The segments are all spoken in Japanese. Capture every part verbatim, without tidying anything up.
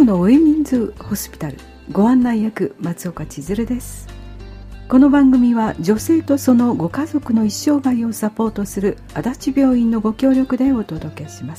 日のウィメンズホスピタルご案内役松岡千鶴です。この番組は女性とそのご家族の一生涯をサポートする足立病院のご協力でお届けします。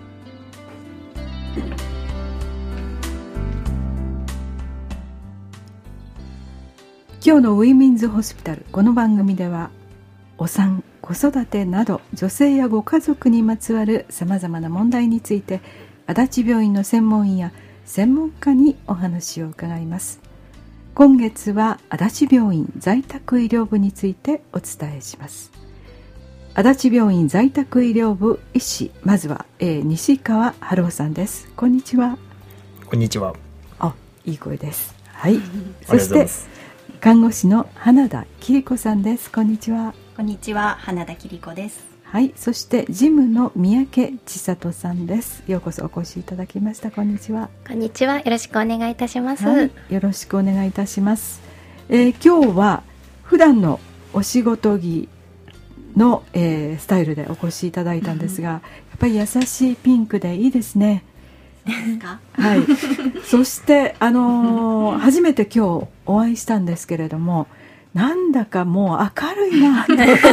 今日のウィメンズホスピタル、この番組ではお産、子育てなど女性やご家族にまつわるさまざまな問題について足立病院の専門医や専門家にお話を伺います。今月は足立病院在宅医療部についてお伝えします。足立病院在宅医療部医師、まずは、えー、西川春夫さんです。こんにちは。 こんにちは。 あ、いい声です。はい。そして看護師の花田桐子さんです。こんにちは。 こんにちは、花田桐子です。 はい、そして事務の三宅千里さんです。ようこそお越しいただきました。こんにちは。 こんにちは。よろしくお願いいたします。 はい、よろしくお願いいたします。えー、今日は普段のお仕事着の、えー、スタイルでお越しいただいたんですが、やっぱり優しいピンクでいいですね。 ですか？ はい。そしてあのー、初めて今日お会いしたんですけれども、なんだかもう明るいなと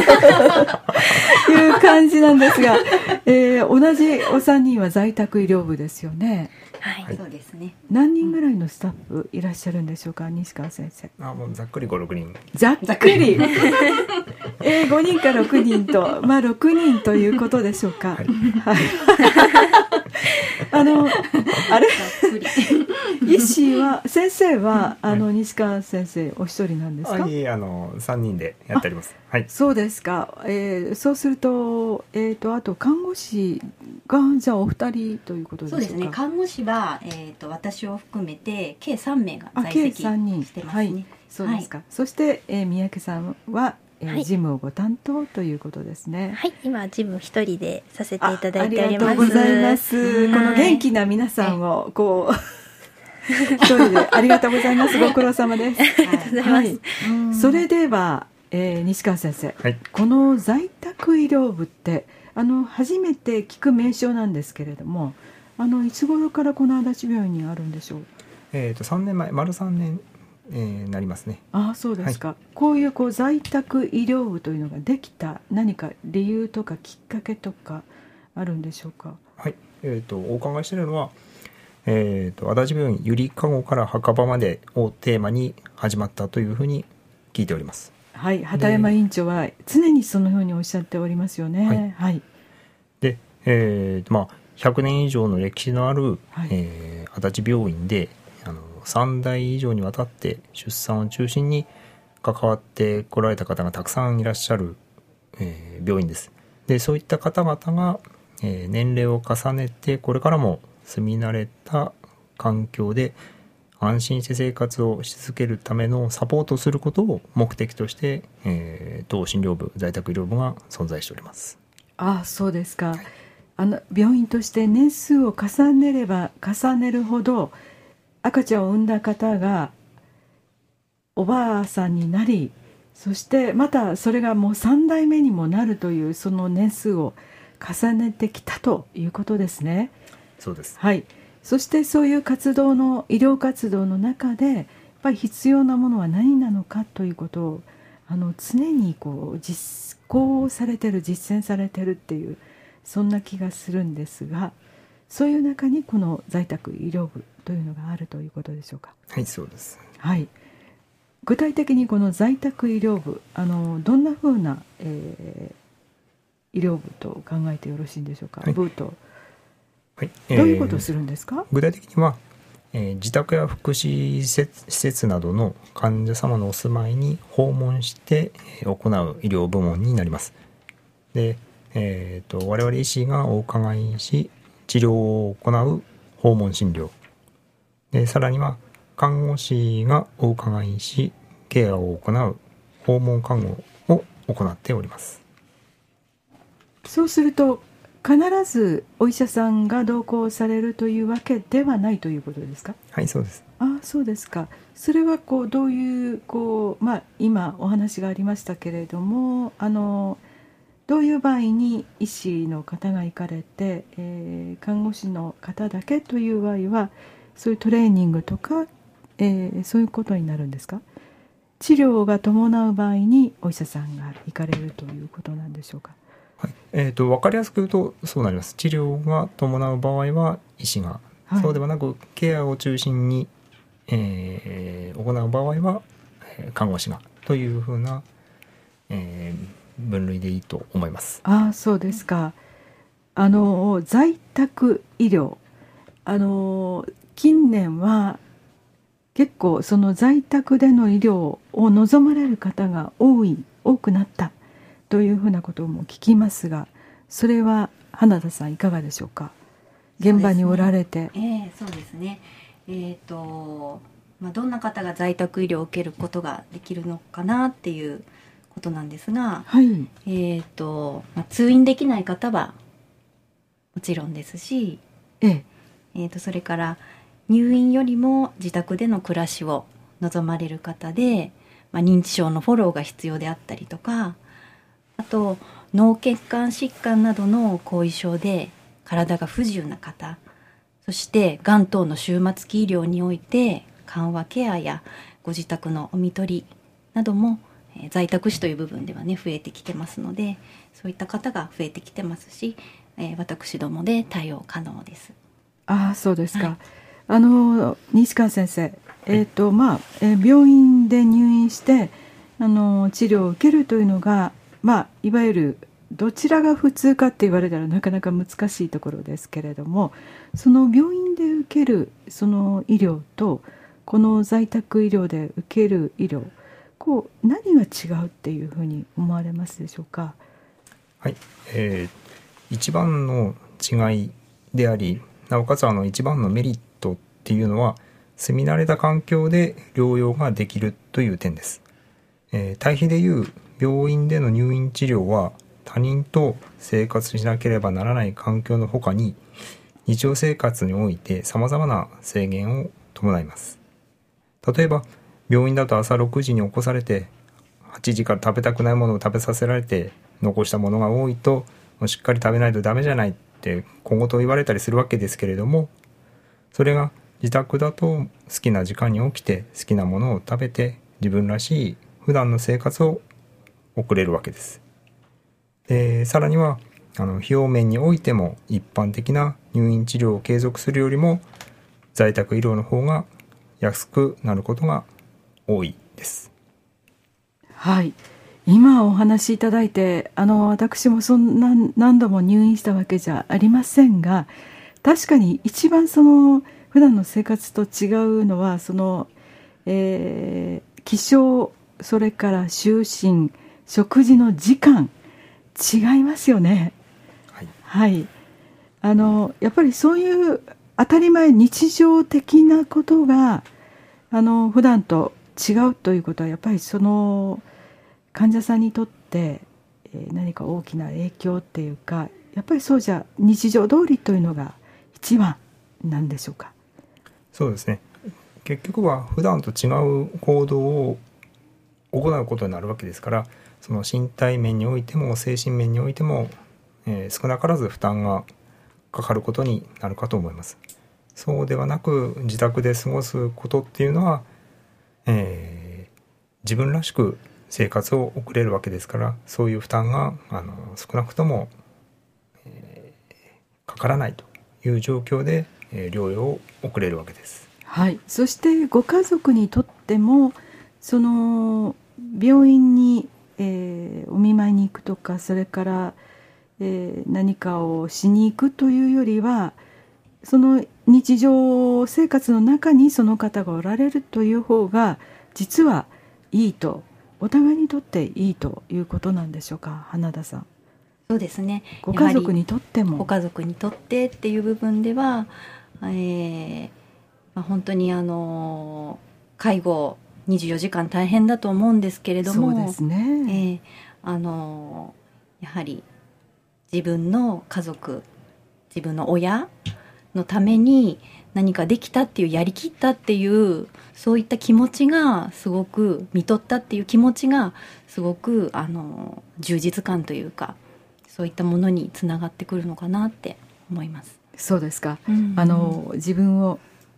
いう感じなんですが、えー、同じお三人は在宅医療部ですよね。 はい、そうですね。 何人ぐらいのスタッフいらっしゃるんでしょうか、西川先生。 あ、もうざっくりご、ろくにん。 ざっくり、えー、ごにんかろくにんと、まあろくにんということでしょうか。はい。はい、あのあれ医師は先生はあの西川先生お一人なんですか？ あ、いえ、あのさんにんでやっております。はい。 そうですか。えー、そうすると、えーと、あと看護師がじゃあお二人ということでしょうか？ そうですね。看護師は、えーと、私を含めて計さんめいが在籍してますね。 はい、そうですか。はい、そして、えー、三宅さんは、えーはい、事務をご担当ということですね。 はい、今事務一人でさせていただいております。 ありがとうございます。この元気な皆さんをこう一人でありがとうございます。ご苦労様です。 ありがとうございます。はい、 それでは、えー、西川先生、はい、この在宅医療部ってあの初めて聞く名称なんですけれども、あのいつ頃からこの足立病院にあるんでしょう？ えーとさんねんまえ、丸さんねん、えー、なりますね。 ああ、そうですか。はい、こういうこう在宅医療部というのができた何か理由とかきっかけとかあるんでしょうか？ はい、えーとお伺いしているのは、えーと足立病院ゆりかごから墓場までをテーマに始まったというふうに聞いております。 はい、畑山院長は常にそのようにおっしゃっておりますよね。はい、はい、 で、えーとまあ、ひゃくねん以上の歴史のある、はい、えー、足立病院であのさんだい以上にわたって出産を中心に関わってこられた方がたくさんいらっしゃる、えー、病院です。で、そういった方々が、えー、年齢を重ねてこれからも住み慣れた環境で安心して生活をし続けるためのサポートすることを目的として、えー、当診療部、在宅医療部が存在しております。 ああ、そうですか。はい、あの病院として年数を重ねれば重ねるほど赤ちゃんを産んだ方がおばあさんになり、そしてまたそれがもうさんだいめにもなるというその年数を重ねてきたということですね。 そうです。 はい。そしてそういう活動の医療活動の中でやっぱり必要なものは何なのかということをあの常にこう実行されてる、実践されてるっていうそんな気がするんですが、そういう中にこの在宅医療部というのがあるということでしょうか？ はい、そうです。 はい。具体的にこの在宅医療部、あのどんなふうな、えー、医療部と考えてよろしいんでしょうか？はい、部とはい、どういうことをするんですか？ えー、具体的には、えー、自宅や福祉施設、施設などの患者様のお住まいに訪問して行う医療部門になります。で、えー、と我々医師がお伺いし治療を行う訪問診療で、さらには看護師がお伺いしケアを行う訪問看護を行っております。 そうすると必ずお医者さんが同行されるというわけではないということですか？ はい、そうです。 あ、そうですか。それはこうどういうこう、まあ、今お話がありましたけれども、あのどういう場合に医師の方が行かれて、えー、看護師の方だけという場合はそういうトレーニングとか、えー、そういうことになるんですか？治療が伴う場合にお医者さんが行かれるということなんでしょうか？ はい、えーと、分かりやすく言うとそうなります。治療が伴う場合は医師が、はい、そうではなくケアを中心に、えー、行う場合は看護師がというふうな、えー、分類でいいと思います。 ああ、そうですか。あの在宅医療、あの近年は結構その在宅での医療を望まれる方が多い多くなったというふうなことも聞きますが、それは花田さんいかがでしょうか？現場におられて。 そうですね、えー、そうですね、えーとまあ、どんな方が在宅医療を受けることができるのかなっていうことなんですが、 はい、 えーとまあ、通院できない方はもちろんですし、 えええーとそれから入院よりも自宅での暮らしを望まれる方で、まあ、認知症のフォローが必要であったりとか、あと脳血管疾患などの後遺症で体が不自由な方、そしてがん等の終末期医療において緩和ケアやご自宅のお看取りなども、えー、在宅死という部分ではね増えてきてますので、そういった方が増えてきてますし、えー、私どもで対応可能です。 ああ、そうですか。 はい、 あの西川先生、えーとまあえー、病院で入院してあの治療を受けるというのが、まあ、いわゆるどちらが普通かって言われたらなかなか難しいところですけれども、その病院で受けるその医療とこの在宅医療で受ける医療、こう何が違うっていうふうに思われますでしょうか？ はい、えー、一番の違いであり、なおかつあの一番のメリットっていうのは住み慣れた環境で療養ができるという点です。えー、対比でいう病院での入院治療は他人と生活しなければならない環境のほかに日常生活において様々な制限を伴います。例えば病院だと朝ろくじに起こされてはちじから食べたくないものを食べさせられて、残したものが多いとしっかり食べないとダメじゃないって小言を言われたりするわけですけれども、それが自宅だと好きな時間に起きて好きなものを食べて自分らしい普段の生活を送れるわけです。でさらにはあの費用面においても一般的な入院治療を継続するよりも在宅医療の方が安くなることが多いです。 はい、今お話しいただいて、あの私もそんな何度も入院したわけじゃありませんが、確かに一番その普段の生活と違うのはその、えー、起床、それから就寝、食事の時間違いますよね。 はい、 はい、あのやっぱりそういう当たり前日常的なことがあの普段と違うということは、やっぱりその患者さんにとって、えー、何か大きな影響っていうか、やっぱりそうじゃ日常通りというのが一番なんでしょうか？ そうですね。結局は普段と違う行動を行うことになるわけですから、その身体面においても精神面においても、えー、少なからず負担がかかることになるかと思います。そうではなく自宅で過ごすことっていうのは、えー、自分らしく生活を送れるわけですから、そういう負担があの少なくとも、えー、かからないという状況で、えー、療養を送れるわけです。 はい、そしてご家族にとってもその病院に、えー、お見舞いに行くとか、それから、えー、何かをしに行くというよりは、その日常生活の中にその方がおられるという方が実はいいと、お互いにとっていいということなんでしょうか？花田さん。 そうですね、 ご家族にとってもご家族にとってっていう部分では、えーまあ、本当にあの介護にじゅうよじかん大変だと思うんですけれども、 そうですね、 えー、あのやはり自分の家族、自分の親のために何かできたっていう、やりきったっていう、そういった気持ちがすごく、見とったっていう気持ちがすごくあの充実感というか、そういったものにつながってくるのかなって思います。 そうですか、 うんうん、 あの自分を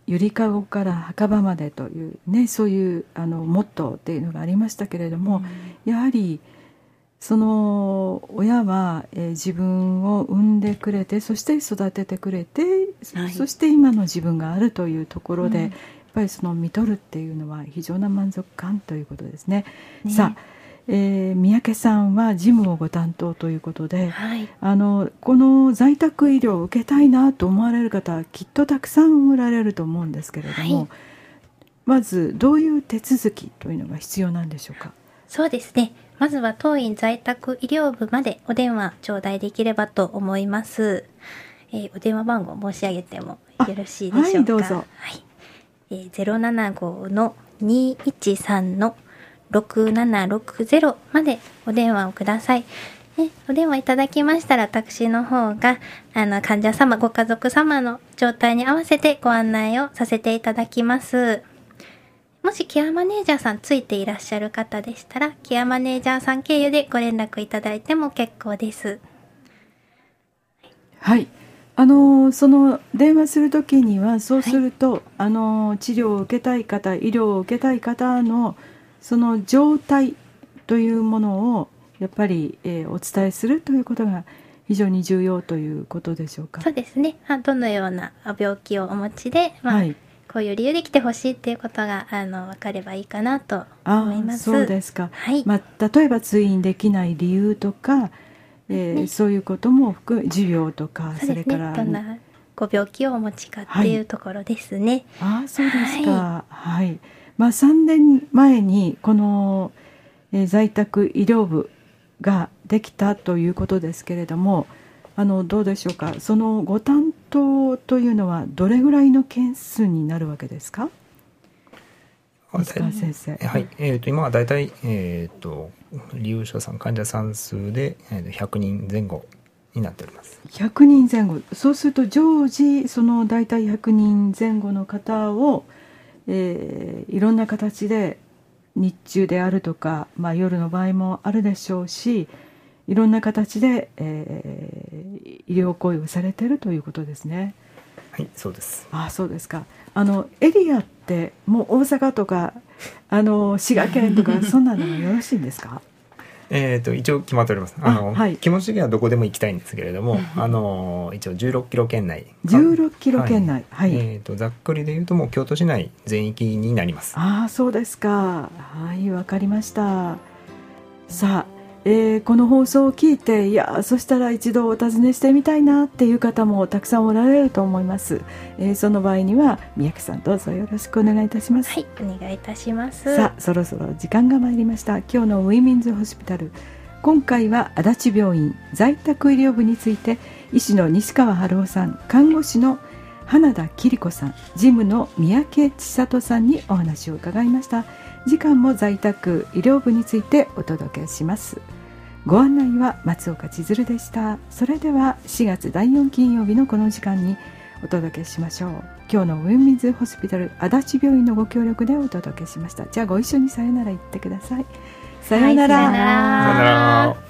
ゆりかごから墓場までというね、そういうあのモットーっていうのがありましたけれども、うん、やはりその親は、えー、自分を産んでくれて、そして育ててくれて、はい、そして今の自分があるというところで、うん、やっぱりその見とるっていうのは非常な満足感ということですね。ね、さあ、えー、三宅さんは事務をご担当ということで、はい、あのこの在宅医療を受けたいなと思われる方はきっとたくさんおられると思うんですけれども、はい、まずどういう手続きというのが必要なんでしょうか。 そうですね、まずは当院在宅医療部までお電話頂戴できればと思います。えー、お電話番号申し上げてもよろしいでしょうか。 はい、どうぞ。 はい、えー、ゼロななごのにいちさんのろくななろくゼロまでお電話をください。ね、お電話いただきましたら、私の方があの患者様、ご家族様の状態に合わせてご案内をさせていただきます。もしケアマネージャーさんついていらっしゃる方でしたら、ケアマネージャーさん経由でご連絡いただいても結構です。 はい、あのその電話するときには、そうすると、はい、あの治療を受けたい方、医療を受けたい方のその状態というものをやっぱり、えー、お伝えするということが非常に重要ということでしょうか。 そうですね、どのような病気をお持ちで、まあ、はい、こういう理由で来てほしいっていうことがあの分かればいいかなと思います。 あ、そうですか。 はい、 まあ、例えば通院できない理由とか、えーね、そういうことも含め、持病とか、それから、 どんなご病気をお持ちかっていうところですね。 はい、あ、そうですか。はい、はい、まあ、さんねんまえにこの、えー、在宅医療部ができたということですけれども、あのどうでしょうか。そのご担当というのはどれぐらいの件数になるわけですか。西川先生。 はい、えー、と今はだいたい、えー、と利用者さん、患者さん数で、えー、ひゃくにんぜん後になっております。 ひゃくにんぜん後。そうすると常時そのだいたいひゃくにんぜん後の方を、えー、いろんな形で日中であるとか、まあ、夜の場合もあるでしょうし、いろんな形で、えー、医療行為をされているということですね。 はい、そうです。 あ、そうですか。あのエリアってもう大阪とかあの滋賀県とかそんなのもよろしいんですか。 えーと一応決まっております。あの、はい、気持ち的にはどこでも行きたいんですけれども、あの一応じゅうろっキロ圏内。 じゅうろっキロ圏内。はい。はい、 えーとざっくりでいうともう京都市内全域になります。 ああ、そうですか。はい、わかりました。さあ、えー、この放送を聞いて、いやそしたら一度お尋ねしてみたいなっていう方もたくさんおられると思います。えー、その場合には三宅さん、どうぞよろしくお願いいたします。 はい、お願いいたします。 さあ、そろそろ時間が参りました。今日のウィメンズホスピタル、今回は足立病院在宅医療部について、医師の西川春夫さん、看護師の花田桐子さん、事務の三宅千里さんにお話を伺いました。時間も在宅医療部についてお届けします。ご案内は松岡千鶴でした。それではしがつだいよん金曜日のこの時間にお届けしましょう。今日のウィンミンズホスピタル足立病院のご協力でお届けしました。じゃあご一緒にさよなら言ってください。さよなら。 はい、さよなら。 さよなら。